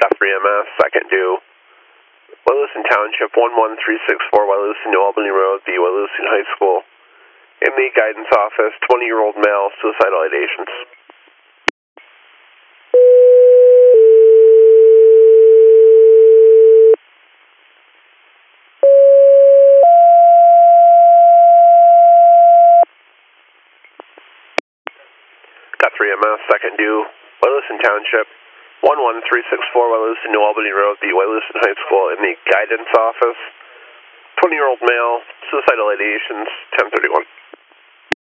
Guthrie MS, second due. Wyalusing Township, 11364 Wyalusing New Albany Road, the Wyalusing High School. In the guidance office, 20-year-old male, suicidal ideations. Guthrie MS, second due. Wyalusing Township, 11364 Wyalusing New Albany Road, the Wyalusing High School. In the guidance office, 20-year-old male, suicidal ideations, 1031.